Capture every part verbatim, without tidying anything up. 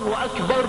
الله أكبر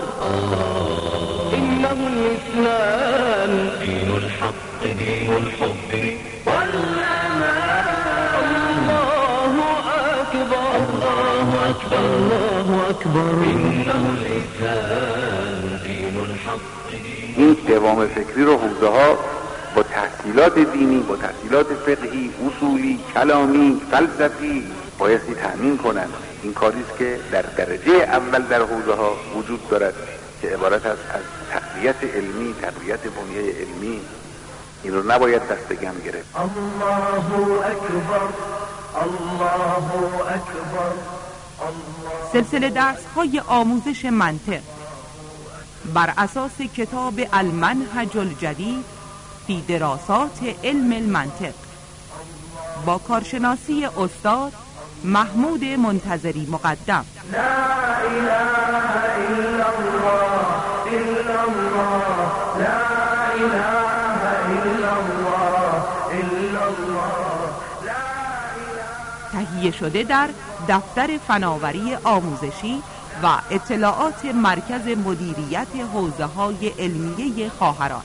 إنه الإسلام دين الحق دين الحب والأمان الله أكبر الله أكبر الله أكبر إنه الإسلام دين الحق. این دوام فکری رو حوزه ها با تحصیلات دینی، با تحصیلات فقهی، اصولی، کلامی، فلسفی بایستی تأمین کنند. این کاریست که در درجه اول در حوزه ها وجود دارد که عبارت است از تقویت علمی، تقویت بنیه علمی. این رو نباید دست کم گرفت. الله اکبر الله اکبر. سلسله درس های آموزش منطق بر اساس کتاب المنهج الجدید فی دراسات علم المنطق با کارشناسی استاد محمود منتظری مقدم. لا اله الا الله الا الله لا اله الا الله الا الله لا اله. تهیه شده در دفتر فناوری آموزشی و اطلاعات مرکز مدیریت حوزه های علمیه خواهران.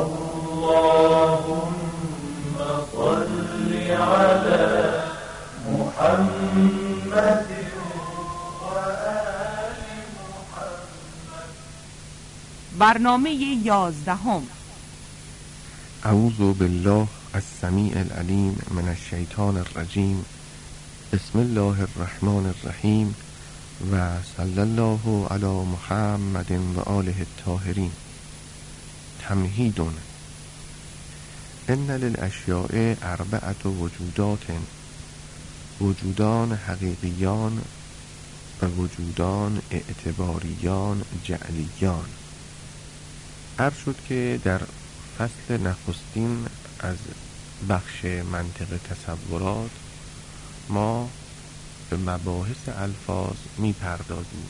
اللهم صل علی محمد و آل محمد. برنامه یازدهم. اعوذ بالله السمیع العلیم من الشیطان الرجیم. بسم الله الرحمن الرحیم و صلی الله علی محمد و آله الطاهرین. تمهید. ان للاشیاء اربعة وجودات، وجودان حقیقیان و وجودان اعتباریان جعلیان. عرض شد که در فصل نخستین از بخش منطق تصورات ما به مباحث الفاظ می پردازیم.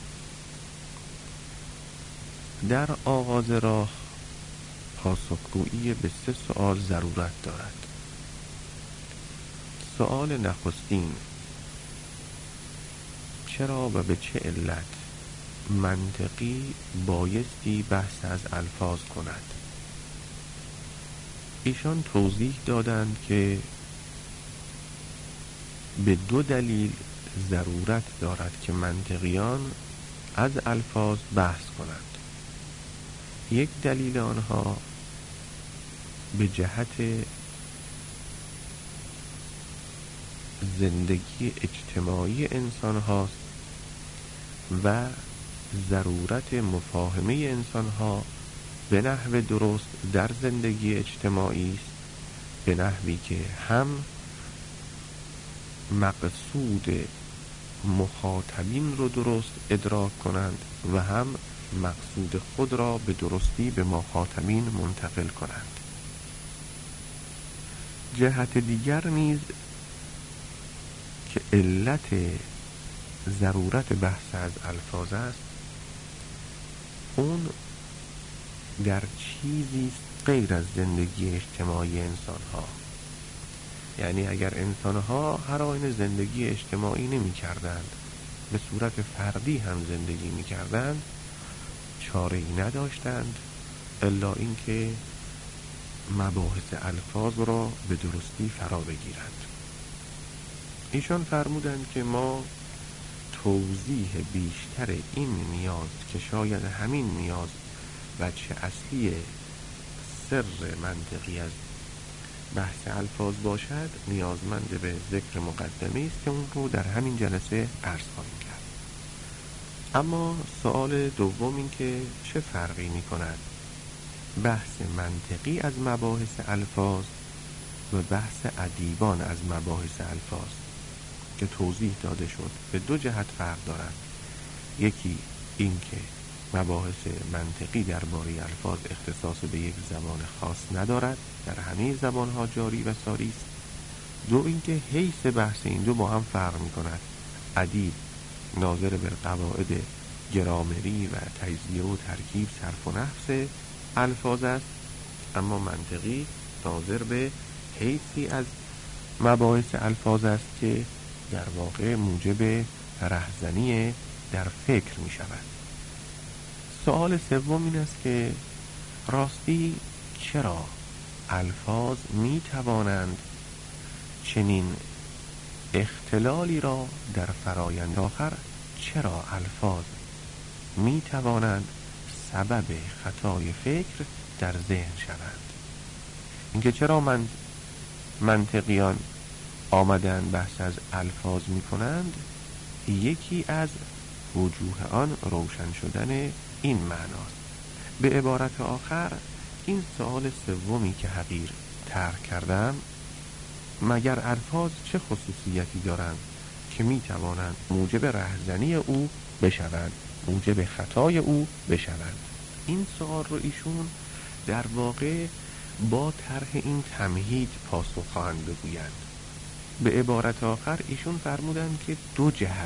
در آغاز راه پاسخگویی به سه سؤال ضرورت دارد. سؤال نخستین: چرا و به چه علت منطقی بایستی بحث از الفاظ کند؟ ایشان توضیح دادند که به دو دلیل ضرورت دارد که منطقیان از الفاظ بحث کنند. یک دلیل آنها به جهت زندگی اجتماعی انسان هاست و ضرورت مفاهمه انسان ها به نحو درست در زندگی اجتماعی است، به نحوی که هم مقصود مخاطبین رو درست ادراک کنند و هم مقصود خود را به درستی به مخاطبین منتقل کنند. جهت دیگر نیز که علت ضرورت بحث از الفاظ است، اون در چیزی غیر از زندگی اجتماعی انسان ها. یعنی اگر انسان ها هر آینه زندگی اجتماعی نمی کردند، به صورت فردی هم زندگی می کردند، چاره ای نداشتند الا اینکه مباحث الفاظ را به درستی فرا بگیرند. ایشان فرمودند که ما توضیح بیشتر این نیاز که شاید همین نیاز وجه اصلی سر منطقی از بحث الفاظ باشد، نیازمند به ذکر مقدمه است که اون رو در همین جلسه عرض خواهیم کرد. اما سوال دوم این که چه فرقی می کند بحث منطقی از مباحث الفاظ و بحث ادیبان از مباحث الفاظ، که توضیح داده شد به دو جهت فرق دارند. یکی این که مباحث منطقی درباره الفاظ اختصاص به یک زبان خاص ندارد، در همه زبانها جاری و ساری است. دو اینکه حیث بحث این دو با هم فرق می کند. ادیب ناظر به قواعد گرامری و تجزیه و ترکیب صرف و نحو الفاظ است، اما منطقی ناظر به حیثی از مباحث الفاظ است که در واقع موجب رهزنی در فکر می شود. سوال سوم این است که راستی چرا الفاظ می توانند چنین اختلالی را در فرایند آخر چرا الفاظ می توانند سبب خطای فکر در ذهن شوند؟ اینکه چرا من منطقیان آمدن بحث از الفاظ می کنند، یکی از وجوه آن روشن شدن این معناست. به عبارت آخر این سوال سومی که حقیر طرح کردم، مگر الفاظ چه خصوصیتی دارند که می توانند موجب رهزنی او بشوند، موجب خطای او بشوند؟ این سوال رو ایشون در واقع با طرح این تمهید پاسخ خواهند بگویند. به عبارت آخر ایشون فرمودند که دو جهت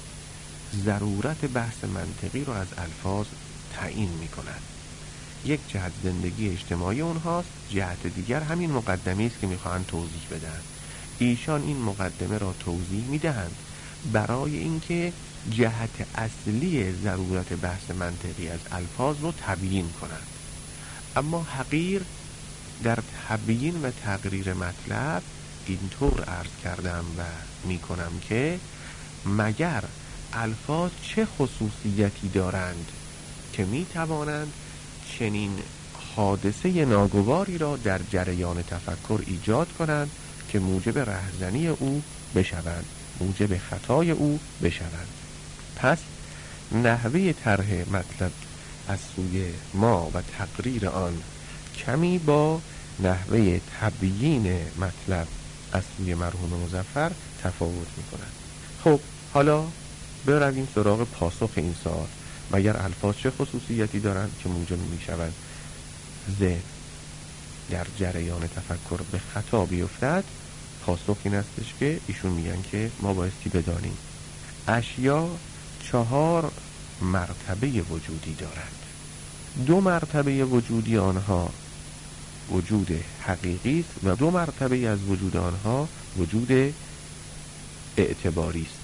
ضرورت بحث منطقی رو از الفاظ تعیین می کنند. یک جهت زندگی اجتماعی اونهاست، جهت دیگر همین مقدمه است که میخواهند توضیح بدن. ایشان این مقدمه را توضیح میدهند برای اینکه جهت اصلی ضرورت بحث منطقی از الفاظ رو تبیین کنند. اما حقیر در تبیین و تقریر مطلب اینطور عرض کردم و میکنم که مگر الفاظ چه خصوصیتی دارند که میتوانند چنین حادثه ناگواری را در جریان تفکر ایجاد کنند که موجب رهزنی او بشوند، موجب خطای او بشوند. پس نحوه طرح مطلب از سوی ما و تقریر آن کمی با نحوه تبیین مطلب از سوی مرحوم مظفر تفاوت می کند. خب حالا برویم سراغ پاسخ این سوال. مگر الفاظ چه خصوصیتی دارند که موجب می شوند ذهن در جریان تفکر به خطا بیفتد؟ پاسخ این استش که ایشون میگن که ما بایستی بدانیم اشیا چهار مرتبه وجودی دارند. دو مرتبه وجودی آنها وجود حقیقی است و دو مرتبه از وجود آنها وجود اعتباری است.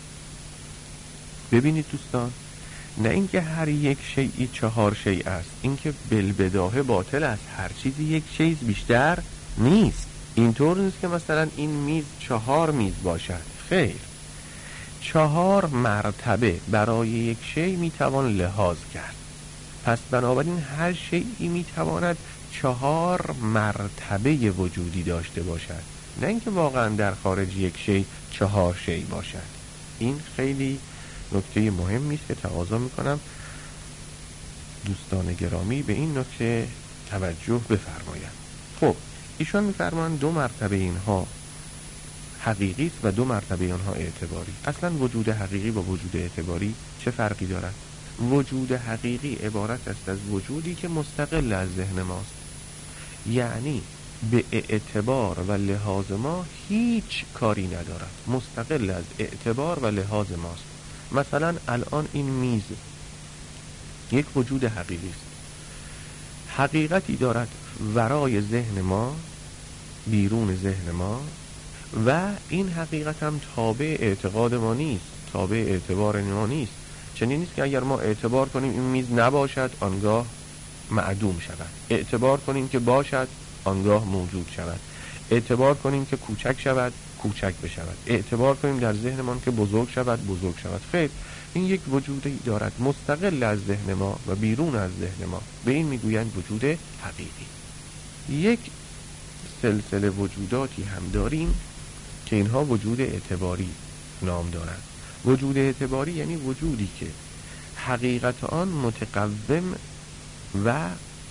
ببینید دوستان، نه اینکه هر یک شیئی چهار شیء است، اینکه بالبداهه باطل است، هر چیزی یک شیء بیشتر نیست. اینطور نیست که مثلا این میز چهار میز باشد، خیر، چهار مرتبه برای یک شیء میتوان لحاظ کرد. پس بنابراین هر شیئی میتواند چهار مرتبه وجودی داشته باشد، نه اینکه واقعا در خارج یک شیء چهار شیء باشد. این خیلی نکته مهمی است که تقاضا میکنم دوستان گرامی به این نکته توجه بفرمایند. خب ایشان میفرمایند دو مرتبه اینها حقیقی است و دو مرتبه آنها اعتباری. اصلا وجود حقیقی با وجود اعتباری چه فرقی دارد؟ وجود حقیقی عبارت است از وجودی که مستقل از ذهن ماست، یعنی به اعتبار و لحاظ ما هیچ کاری ندارد، مستقل از اعتبار و لحاظ ماست. مثلا الان این میز یک وجود حقیقی است، حقیقتی دارد ورای ذهن ما، بیرون ذهن ما، و این حقیقت هم تابع اعتقاد ما نیست، تابع اعتبار ما نیست. چنین نیست که اگر ما اعتبار کنیم این میز نباشد آنگاه معدوم شود، اعتبار کنیم که باشد آنگاه موجود شود، اعتبار کنیم که کوچک شود کوچک بشود، اعتبار کنیم در ذهنمان که بزرگ شود بزرگ شود. خیر، این یک وجودی دارد مستقل از ذهن ما و بیرون از ذهن ما، به این میگویند وجود حقیقی. یک سلسله وجوداتی هم داریم که اینها وجود اعتباری نام دارند. وجود اعتباری یعنی وجودی که حقیقت آن متقوم و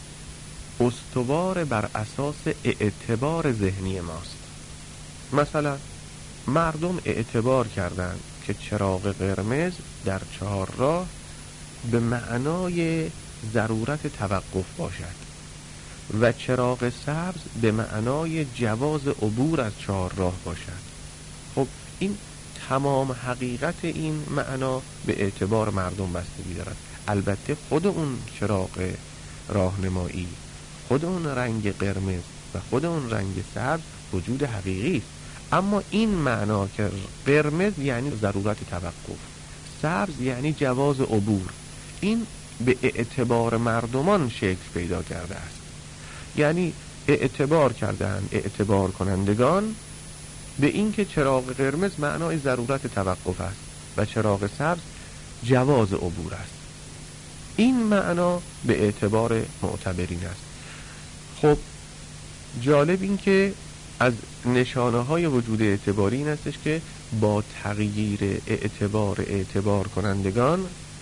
استوار بر اساس اعتبار ذهنی ماست. مثلا مردم اعتبار کردند که چراغ قرمز در چهار راه به معنای ضرورت توقف باشد و چراغ سبز به معنای جواز عبور از چهار راه باشد. خب این تمام حقیقت این معنا به اعتبار مردم بستگی دارد. البته خود اون چراغ راهنمایی، خود اون رنگ قرمز و خود اون رنگ سبز وجود حقیقی است، اما این معنا که قرمز یعنی ضرورت توقف، سبز یعنی جواز عبور، این به اعتبار مردمان شکل پیدا کرده است. یعنی اعتبار کردن اعتبار کنندگان به اینکه چراغ قرمز معنای ضرورت توقف است و چراغ سبز جواز عبور است. این معنا به اعتبار معتبرین است. خب جالب این که از نشانه های وجود اعتباری این استش که با تغییر اعتبار اعتبار کنندگان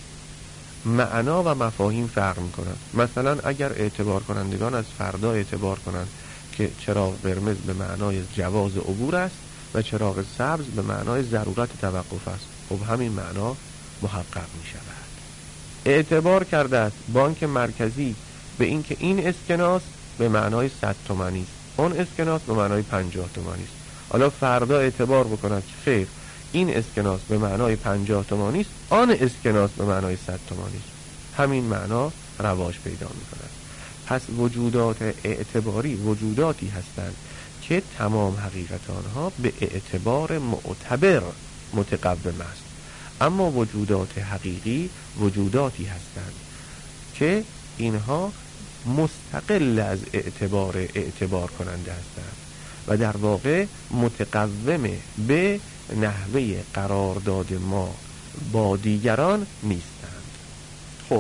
معنا و مفاهیم فرق میکنند. مثلا اگر اعتبار کنندگان از فردا اعتبار کنند که چراغ قرمز به معنای جواز عبور است و چراغ سبز به معنای ضرورت توقف است، خب همین معنا محقق می شود. اعتبار کرده است بانک مرکزی به اینکه این اسکناس به معنای صد تومانی است، اون اسکناس به معنای پنجاه تومانی است. حالا فردا اعتبار بکند که خیر این اسکناس به معنای پنجاه تومانی است، آن اسکناس به معنای صد تومانی است. همین معنا رواج پیدا می کند. پس وجودات اعتباری وجوداتی هستند که تمام حقیقت آنها به اعتبار معتبر متقوم است، اما وجودات حقیقی وجوداتی هستند که اینها مستقل از اعتبار اعتبار کننده هستند و در واقع متقوم به نحوه قرارداد ما با دیگران نیستند. خب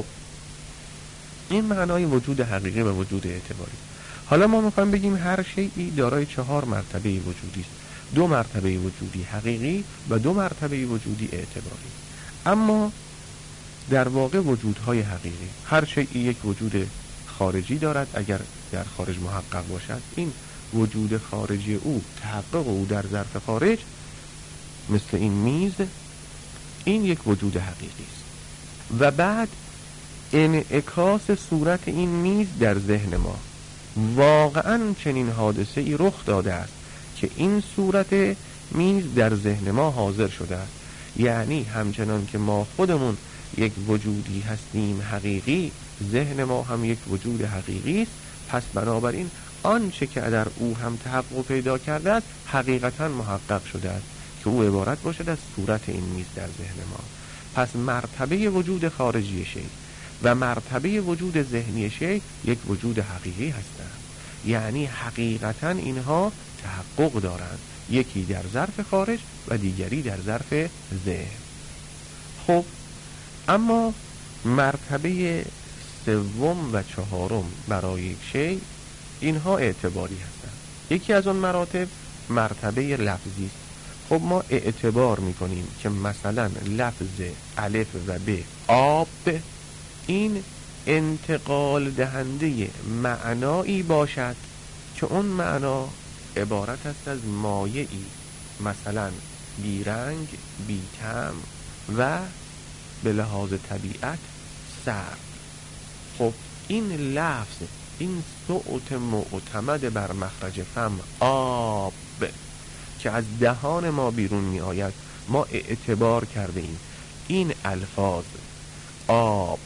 این معنای وجود حقیقی و وجود اعتباری. حالا ما میخوایم بگیم هر شیئی دارای چهار مرتبه وجودی است، دو مرتبه وجودی حقیقی و دو مرتبه وجودی اعتباری. اما در واقع وجودهای حقیقی، هر شیئی یک وجود خارجی دارد. اگر در خارج محقق باشد، این وجود خارجی او تحقق او در ظرف خارج، مثل این میز، این یک وجود حقیقی است. و بعد انعکاس صورت این میز در ذهن ما، واقعا چنین حادثه ای رخ داده است که این صورت میز در ذهن ما حاضر شده است. یعنی همچنان که ما خودمون یک وجودی هستیم حقیقی، ذهن ما هم یک وجود حقیقی است. پس بنابراین آنچه که در او هم تحقق پیدا کرده است حقیقتا محقق شده است که او عبارت باشد از صورت این میز در ذهن ما. پس مرتبه وجود خارجی شی و مرتبه وجود ذهنی شی یک وجود حقیقی هستند. یعنی حقیقتا اینها تحقق دارند، یکی در ظرف خارج و دیگری در ظرف ذهن. خب اما مرتبه سوم و چهارم برای یک شی اینها اعتباری هستند. یکی از اون مراتب مرتبه لفظی است. خب ما اعتبار میکنیم که مثلا لفظ الف و ب آب این انتقال دهنده معنایی باشد که اون معنا عبارت است از مایعی، مثلا بیرنگ، بی‌طعم و به لحاظ طبیعت سرد. خب این لفظ، این صوت معتمد بر مخرج فم آب که از دهان ما بیرون می آید، ما اعتبار کرده ایم این الفاظ آب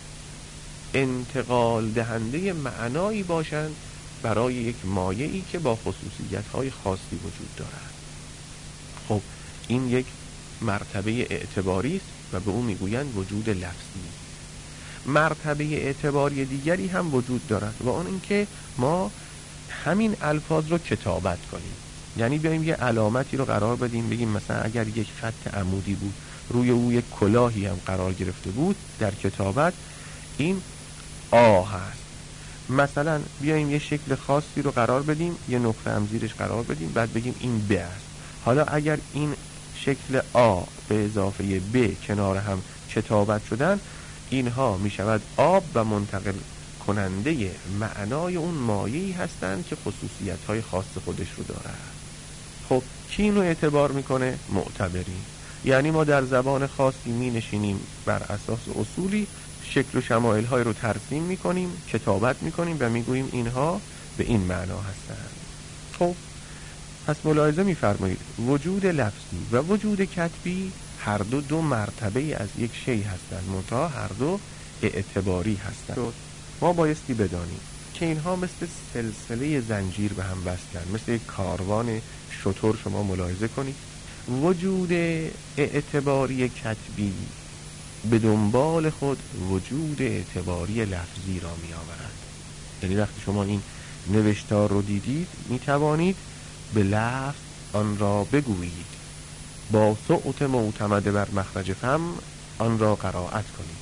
انتقال دهنده معنایی باشند برای یک مایعی که با خصوصیت‌های خاصی وجود دارد. خب این یک مرتبه اعتباری است و به اون میگویند وجود لفظی. مرتبه اعتباری دیگری هم وجود دارد و اون اینکه ما همین الفاظ رو کتابت کنیم. یعنی بیایم یه علامتی رو قرار بدیم، بگیم مثلا اگر یک خط عمودی بود روی او یک کلاهی هم قرار گرفته بود، در کتابت این آ هست. مثلا بیایم یه شکل خاصی رو قرار بدیم، یه نقطه هم زیرش قرار بدیم، بعد بگیم این ب است. حالا اگر این شکل آ به اضافه ب کنار هم کتابت شدن، اینها می شود آب و منتقل کننده معنای اون مایعی هستند که خصوصیت‌های خاص خودش رو دارد. خب کی اینو اعتبار میکنه؟ معتبری. یعنی ما در زبان خاصی می نشینیم، بر اساس اصولی شکل و شمایل های رو ترسیم می کنیم، کتابت می کنیم و می گوییم اینها به این معنا هستند. خب پس ملاحظه می فرمایید وجود لفظی و وجود کتبی هر دو دو مرتبه از یک شی هستند، منتها هر دو اعتباری هستند. ما بایستی بدانیم که اینها مثل سلسله زنجیر به هم وصلند، مثل یک کاروان شتر. شما ملاحظه کنید وجود اعتباری کتبی به دنبال خود وجود اعتباری لفظی را می آورد. یعنی وقتی شما این نوشتار رو دیدید می توانید به لفظ آن را بگویید، با صوت معتمد بر مخرج فم آن را قرائت کنید.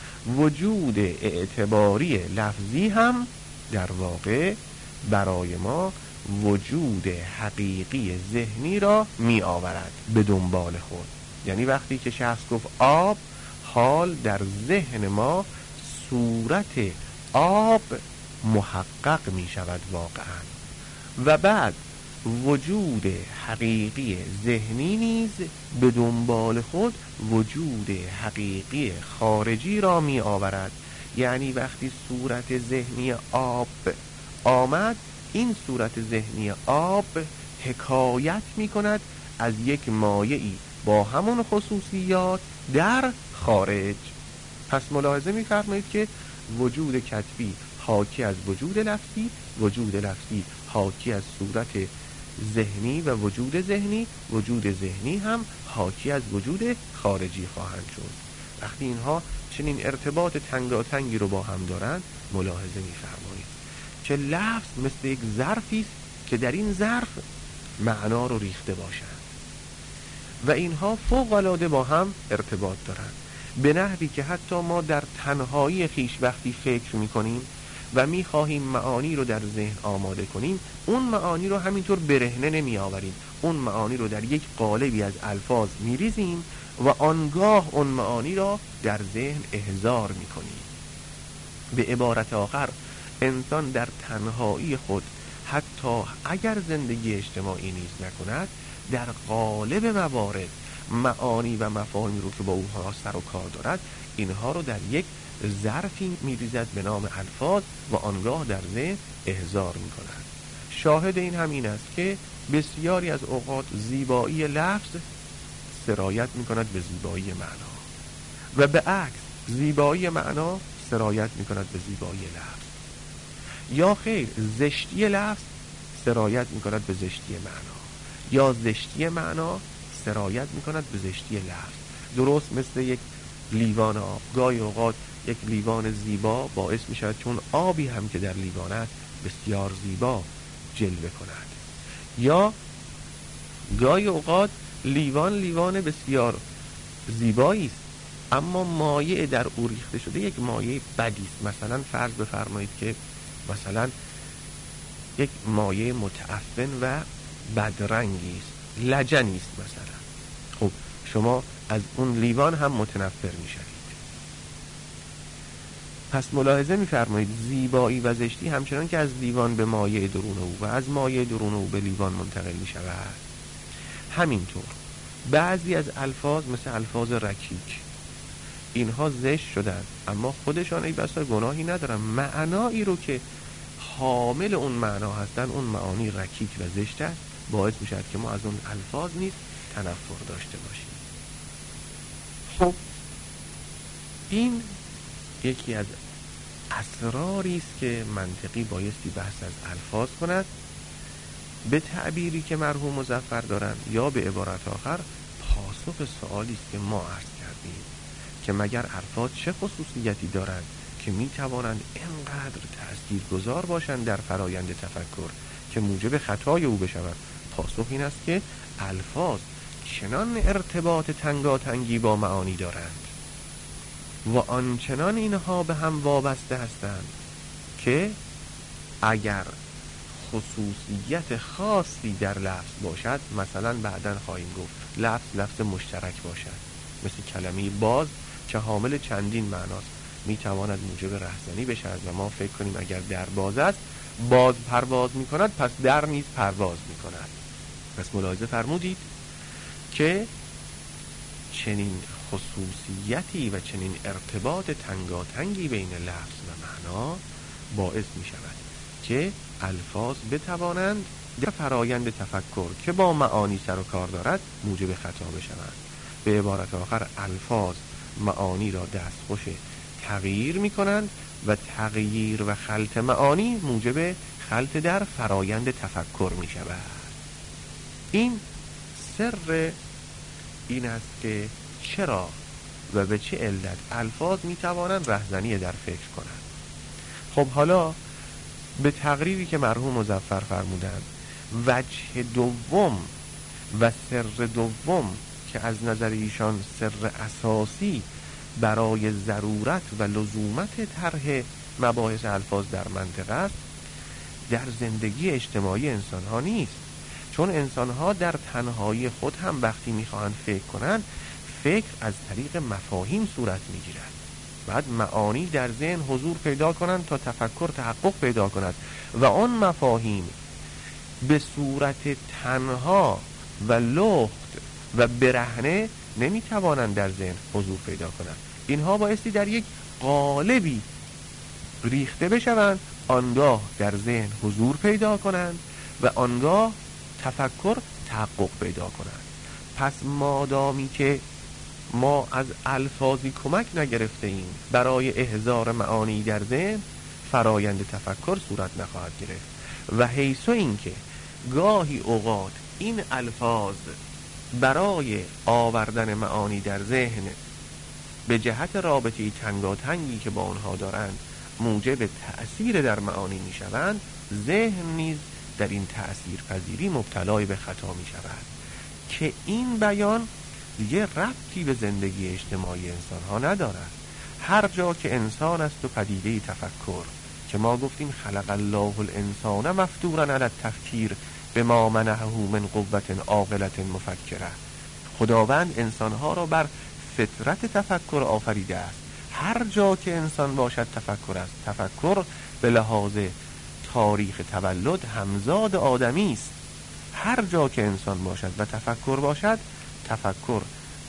وجود اعتباری لفظی هم در واقع برای ما وجود حقیقی ذهنی را می آورد به دنبال خود. یعنی وقتی که شخص گفت آب، حال در ذهن ما صورت آب محقق می شود واقعا، و بعد وجود حقیقی ذهنی نیز به دنبال خود وجود حقیقی خارجی را می آورد. یعنی وقتی صورت ذهنی آب آمد، این صورت ذهنی آب حکایت می کند از یک مایعی با همون خصوصیات در خارج. پس ملاحظه می فرمایید که وجود کتبی حاکی از وجود لفظی، وجود لفظی حاکی از صورت ذهنی و وجود ذهنی، وجود ذهنی هم حاکی از وجود خارجی خواهند شد. وقتی اینها چنین ارتباط تنگاتنگی رو با هم دارند، ملاحظه می فرمایید که لفظ مثل یک ظرفی است که در این ظرف معنا رو ریخته باشند و اینها فوق العاده با هم ارتباط دارند، به نحوی که حتی ما در تنهایی خیش وقتی فکر میکنیم و میخواهیم معانی رو در ذهن آماده کنیم، اون معانی رو همینطور برهنه نمی آوریم، اون معانی رو در یک قالبی از الفاظ میریزیم و آنگاه اون معانی را در ذهن احضار میکنیم. به عبارت آخر، انسان در تنهایی خود حتی اگر زندگی اجتماعی نیز نکند، در قالب موارد معانی و مفاهیمی رو که با اونها سر و کار دارد، اینها رو در یک ظرفی میریزد به نام الفاظ و آنگاه در ذهن احضار میکند. شاهد این هم این است که بسیاری از اوقات زیبایی لفظ سرایت میکند به زیبایی معنا و به عکس زیبایی معنا سرایت میکند به زیبایی لفظ، یا خیر زشتی لفظ سرایت میکند به زشتی معنا، یا زشتی معنا سرایت میکند به زشتی لفظ. درست مثل یک لیوان آب، گاهی اوقات یک لیوان زیبا باعث میشود چون آبی هم که در لیوان است بسیار زیبا جلوه کند، یا گاهی اوقات لیوان لیوان بسیار زیبایی است اما مایع در او ریخته شده یک مایع بدی است. مثلا فرض بفرمایید که مثلا یک مایع متعفن و بدرنگی است، لجنی است مثلا، خب شما از اون لیوان هم متنفر میشوید. پس ملاحظه میفرمایید زیبایی و زشتی همچنان که از لیوان به مایع درون او و از مایع درون او به لیوان منتقل میشود، همینطور بعضی از الفاظ مثل الفاظ رکیک، اینها زشت شدن اما خودشان ای بسا گناهی ندارن، معنایی رو که حامل اون معنا هستن اون معانی رکیک و زشت است، باعث میشد که ما از اون الفاظ نیز تنفر داشته باشیم. خب این یکی از اسراری است که منطقی بایستی بحث از الفاظ کند، به تعبیری که مرحوم مظفر دارند، یا به عبارت آخر پاسخ سوالی است که ما عرض کردیم که مگر الفاظ چه خصوصیتی دارند که می توانند اینقدر تاثیرگذار باشند در فرایند تفکر که موجب خطای او بشوند؟ پاسخ این است که الفاظ چنان ارتباط تنگاتنگی با معانی دارند و آنچنان اینها به هم وابسته هستند که اگر خصوصیت خاصی در لفظ باشد، مثلا بعداً خواهیم گفت لفظ لفظ مشترک باشد، مثل کلمه باز که حامل چندین معناست، می تواند موجب رهزنی بشود و ما فکر کنیم اگر در باز است باز پرواز می کند پس در نیز پرواز می کند. پس ملاحظه فرمودید که چنین خصوصیتی و چنین ارتباط تنگاتنگی بین لفظ و معنا باعث می شود که الفاظ بتوانند در فرایند تفکر که با معانی سر و کار دارد موجب خطا بشوند. به عبارت آخر الفاظ معانی را دستخوش تغییر می کنند و تغییر و خلط معانی موجب خلط در فرایند تفکر می شود. این سر این است که چرا و به چه علت الفاظ میتوانند رهزنی در فکر کنند. خب حالا به تقریری که مرحوم مظفر فرمودند، وجه دوم و سر دوم که از نظر ایشان سر اساسی برای ضرورت و لزومت طرح مباحث الفاظ در منطق است، در زندگی اجتماعی انسان ها نیست. چون انسان ها در تنهایی خود هم وقتی میخواهند فکر کنند، فکر از طریق مفاهیم صورت میگیرد. بعد معانی در ذهن حضور پیدا کنند تا تفکر تحقق پیدا کند و آن مفاهیم به صورت تنها و لخت و برهنه نمیتوانند در ذهن حضور پیدا کنند. اینها بایستی در یک قالبی ریخته بشوند، آنگاه در ذهن حضور پیدا کنند و آنگاه تفکر تحقق پیدا کنند. پس مادامی که ما از الفاظی کمک نگرفته ایم برای احضار معانی در ذهن، فرایند تفکر صورت نخواهد گرفت. و حیث اینکه گاهی اوقات این الفاظ برای آوردن معانی در ذهن به جهت رابطی تنگاتنگی که با آنها دارند موجب تأثیر در معانی می شوند، ذهن نیز در این تأثیر پذیری مبتلای به خطا می شود که این بیان دیگه ربطی به زندگی اجتماعی انسان ها ندارد. هر جا که انسان است و پدیده تفکر که ما گفتیم خلق الله الانسان مفتورا علی التفکیر به ما منحه من قوت عاقلة مفکره، خداوند انسان ها را بر فطرت تفکر آفریده است. هر جا که انسان باشد تفکر است. تفکر به لحاظ تاریخ تولد همزاد آدمی است. هر جا که انسان باشد و تفکر باشد، تفکر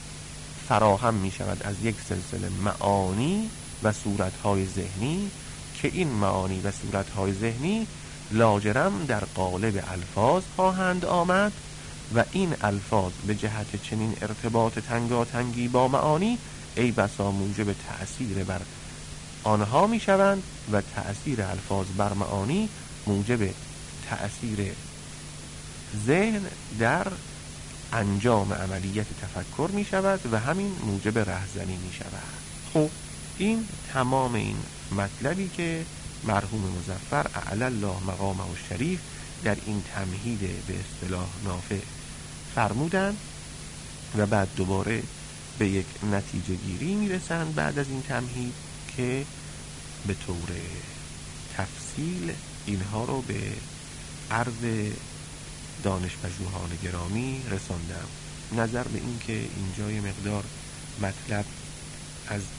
فراهم می شود از یک سلسله معانی و صورتهای ذهنی که این معانی و صورتهای ذهنی لاجرم در قالب الفاظ خواهند آمد و این الفاظ به جهت چنین ارتباط تنگاتنگی با معانی ای بسا موجب تأثیر بر آنها می شوند و تأثیر الفاظ بر معانی موجب تأثیر ذهن در انجام عملیت تفکر می شود و همین موجب رهزنی می شود. خب این تمام این مطلبی که مرحوم مظفر اعلی الله مقامه الشریف در این تمهید به اصطلاح نافع فرمودند و بعد دوباره به یک نتیجه گیری می رسند بعد از این تمهید که به طور تفصیل اینها رو به عرض دانشپژوهان گرامی رساندم. نظر به این که اینجا یه مقدار مطلب از